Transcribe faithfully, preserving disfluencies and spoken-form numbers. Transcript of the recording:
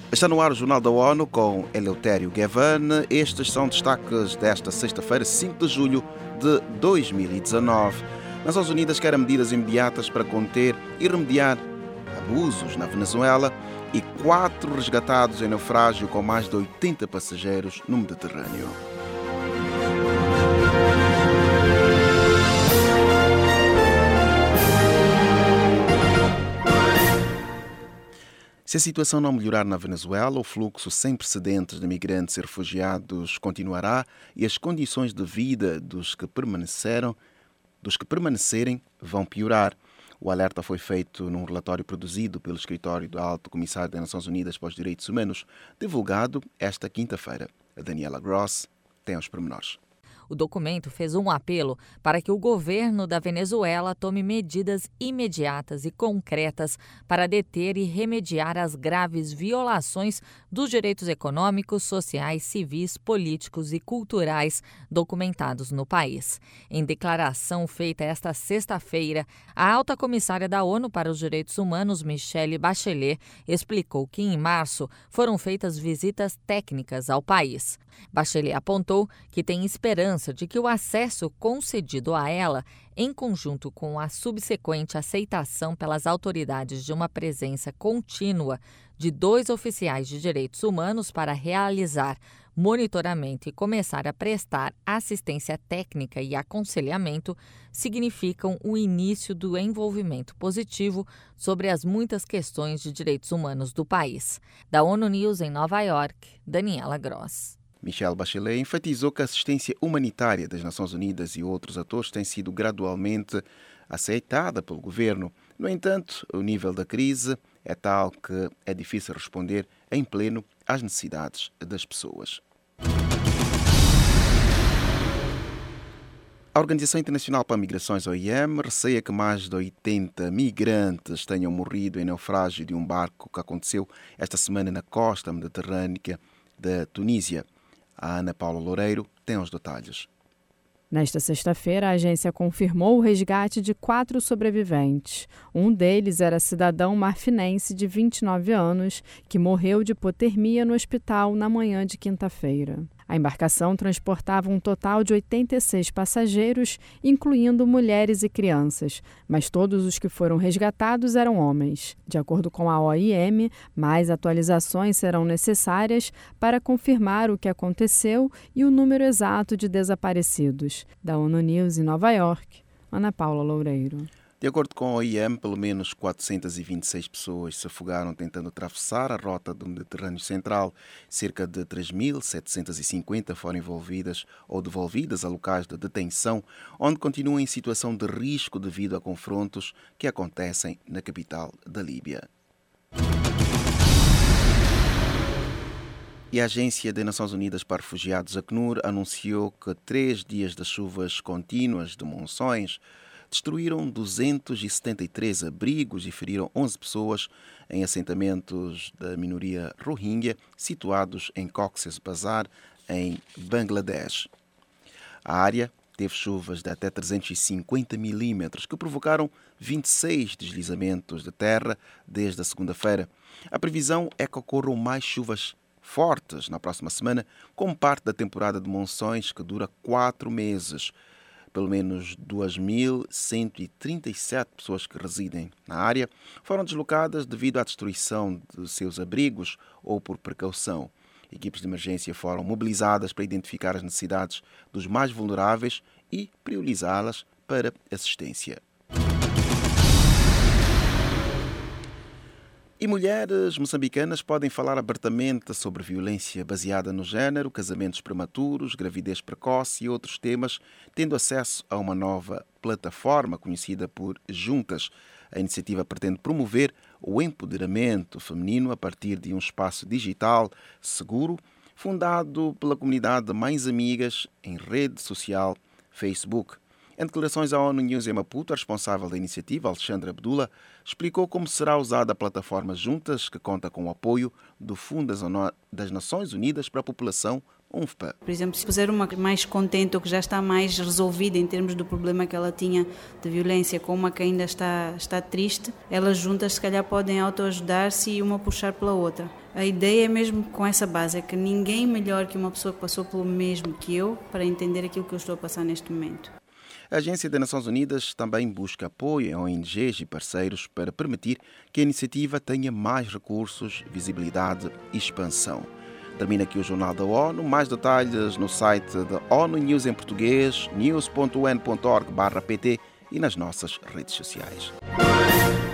Está no ar o Jornal da ONU com Eleutério Gavan. Estes são destaques desta sexta-feira, cinco de julho de dois mil e dezanove. Nações Unidas querem medidas imediatas para conter e remediar abusos na Venezuela e quatro resgatados em naufrágio com mais de oitenta passageiros no Mediterrâneo. Se a situação não melhorar na Venezuela, o fluxo sem precedentes de migrantes e refugiados continuará e as condições de vida dos que permaneceram, dos que permanecerem vão piorar. O alerta foi feito num relatório produzido pelo Escritório do Alto Comissário das Nações Unidas para os Direitos Humanos, divulgado esta quinta-feira. A Daniela Gross tem os pormenores. O documento fez um apelo para que o governo da Venezuela tome medidas imediatas e concretas para deter e remediar as graves violações dos direitos econômicos, sociais, civis, políticos e culturais documentados no país. Em declaração feita esta sexta-feira, a alta comissária da ONU para os Direitos Humanos, Michelle Bachelet, explicou que em março foram feitas visitas técnicas ao país. Bachelet apontou que tem esperança de que o acesso concedido a ela, em conjunto com a subsequente aceitação pelas autoridades de uma presença contínua de dois oficiais de direitos humanos para realizar monitoramento e começar a prestar assistência técnica e aconselhamento, significam o início do envolvimento positivo sobre as muitas questões de direitos humanos do país. Da ONU News em Nova York, Daniela Gross. Michelle Bachelet enfatizou que a assistência humanitária das Nações Unidas e outros atores tem sido gradualmente aceitada pelo governo. No entanto, o nível da crise é tal que é difícil responder em pleno às necessidades das pessoas. A Organização Internacional para Migrações, O I M, receia que mais de oitenta migrantes tenham morrido em naufrágio de um barco que aconteceu esta semana na costa mediterrânea da Tunísia. A Ana Paula Loureiro tem os detalhes. Nesta sexta-feira, a agência confirmou o resgate de quatro sobreviventes. Um deles era cidadão marfinense de vinte e nove anos, que morreu de hipotermia no hospital na manhã de quinta-feira. A embarcação transportava um total de oitenta e seis passageiros, incluindo mulheres e crianças, mas todos os que foram resgatados eram homens. De acordo com a O I M, mais atualizações serão necessárias para confirmar o que aconteceu e o número exato de desaparecidos. Da ONU News em Nova York, Ana Paula Loureiro. De acordo com a O I M, pelo menos quatrocentas e vinte e seis pessoas se afogaram tentando atravessar a rota do Mediterrâneo Central. Cerca de três mil setecentas e cinquenta foram envolvidas ou devolvidas a locais de detenção, onde continuam em situação de risco devido a confrontos que acontecem na capital da Líbia. E a Agência das Nações Unidas para Refugiados, Acnur, anunciou que três dias de chuvas contínuas de monções destruíram duzentos e setenta e três abrigos e feriram onze pessoas em assentamentos da minoria Rohingya situados em Cox's Bazar, em Bangladesh. A área teve chuvas de até trezentos e cinquenta milímetros, que provocaram vinte e seis deslizamentos de terra desde a segunda-feira. A previsão é que ocorram mais chuvas fortes na próxima semana, como parte da temporada de monções que dura quatro meses. Pelo menos duas mil cento e trinta e sete pessoas que residem na área foram deslocadas devido à destruição de seus abrigos ou por precaução. Equipes de emergência foram mobilizadas para identificar as necessidades dos mais vulneráveis e priorizá-las para assistência. E mulheres moçambicanas podem falar abertamente sobre violência baseada no género, casamentos prematuros, gravidez precoce e outros temas, tendo acesso a uma nova plataforma conhecida por Juntas. A iniciativa pretende promover o empoderamento feminino a partir de um espaço digital seguro, fundado pela comunidade Mais Amigas em rede social Facebook. Em declarações à ONU News em Maputo, a responsável da iniciativa, Alexandra Abdullah, explicou como será usada a plataforma Juntas, que conta com o apoio do Fundo das Nações Unidas para a População U N F P A. Por exemplo, se puser uma mais contente ou que já está mais resolvida em termos do problema que ela tinha de violência com uma que ainda está, está triste, elas juntas se calhar podem autoajudar-se e uma puxar pela outra. A ideia é mesmo com essa base, é que ninguém melhor que uma pessoa que passou pelo mesmo que eu para entender aquilo que eu estou a passar neste momento. A Agência das Nações Unidas também busca apoio a O N Gs e parceiros para permitir que a iniciativa tenha mais recursos, visibilidade e expansão. Termina aqui o Jornal da ONU. Mais detalhes no site da ONU News em português, news ponto u n ponto org barra p t e nas nossas redes sociais.